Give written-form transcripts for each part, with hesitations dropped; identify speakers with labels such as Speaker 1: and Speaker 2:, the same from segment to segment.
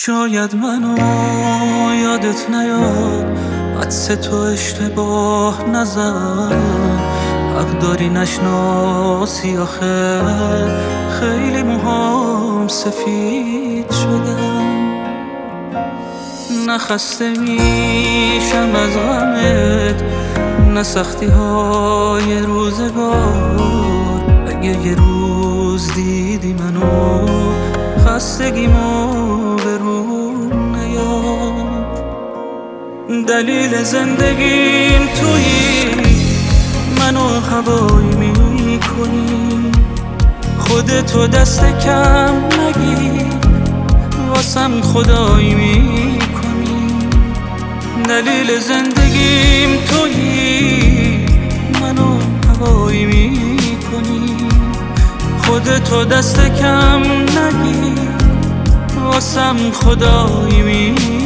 Speaker 1: شاید منو یادت نیاد، عدس تو اشتباه نزن، حق داری نشناسی آخه خیلی موهام سفید شدن. نخسته میشم از غمت، نه سختی های روزگار. اگه یه روز دیدی منو خستگیمو به روم نیاد. دلیل زندگیم تویی، منو هوایی میکنی، خودتو دست کم نگیر، واسم خدایی میکنی. دلیل زندگیم تویی، منو هوایی میکنی، خودتو دست کم نگیر، واسم خدایی میکنی.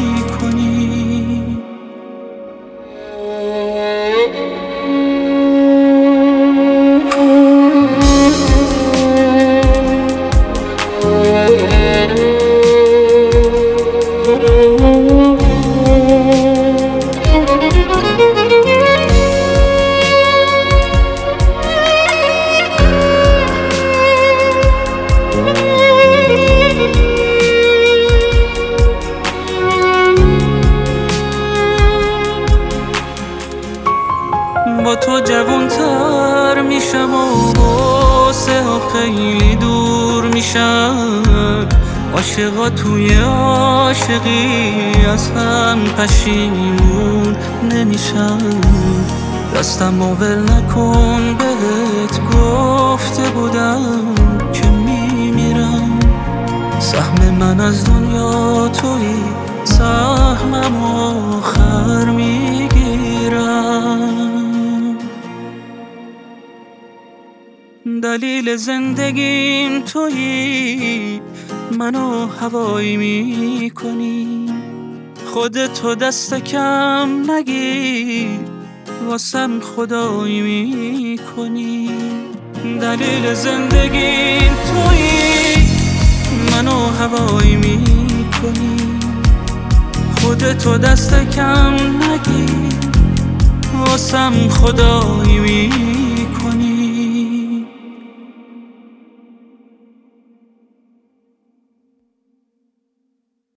Speaker 1: با تو جوان‌تر میشم و واسه ها خیلی دور میشم. عاشقا توی عاشقی از هم پشیمون نمیشم. دستم ول نکن، بهت گفته بودم که میمیرم. سهم من از دنیا تویی، سهمم آخر میگیرم. دلیل زندگیم تویی، منو هوایی میکنی، خودتو دست کم نگیر، واسم خدایی میکنی. دلیل زندگیم تویی، منو هوایی میکنی، خودتو دست کم نگیر، واسم خدایی میکنی.